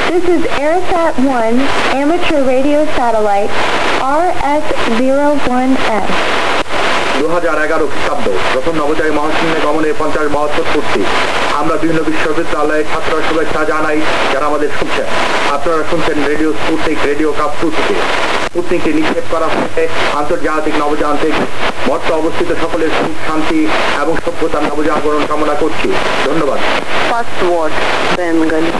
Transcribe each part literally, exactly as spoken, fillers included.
This is AirSat one Amateur Radio Satellite R S zero one S. দু হাজার এগারো খ্রিস্টাব্দ প্রথম নবোদয় মহাশূন্যে গমনের পঞ্চাশ বাহাত্তর পূর্তি। আমরা বিভিন্ন বিশ্ববিদ্যালয়ের ছাত্ররা শুভেচ্ছা জানাই যারা আমাদের শুনছেন। আপনারা শুনছেন radio Sputnik radio cup two থেকে। স্পুটনিকটি নিক্ষেপ করা হয়েছে আন্তর্জাতিক নবযান থেকে। বর্তমানে অবস্থিত সকলের সুখ শান্তি এবং সভ্যতার নবজাগরণ কামনা করছি। ধন্যবাদ। First word, Bengali.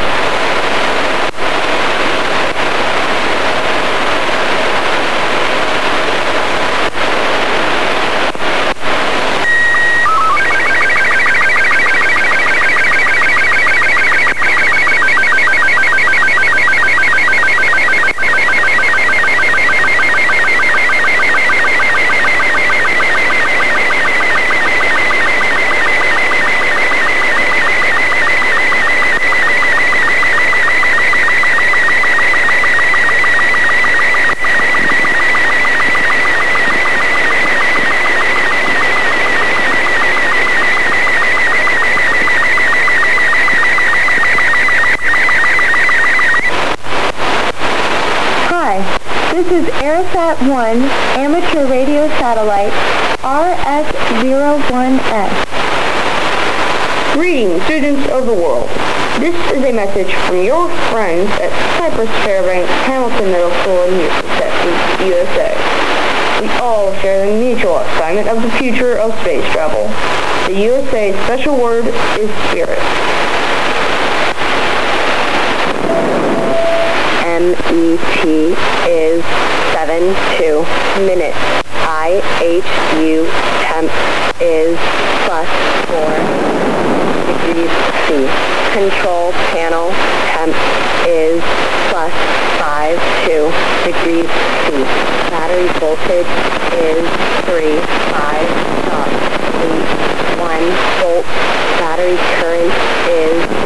This is AirSat one Amateur Radio Satellite R S zero one S. Greetings, students of the world. This is a message from your friends at Cypress Fairbanks Hamilton Middle School in Houston, Texas, U S A. We all share the mutual excitement of the future of space travel. The U S A special word is spirit. M E T is seven two minutes. I H U temp is plus four degrees C. Control panel temp is plus five two degrees C. Battery voltage is three five dot eight one volts. Battery current is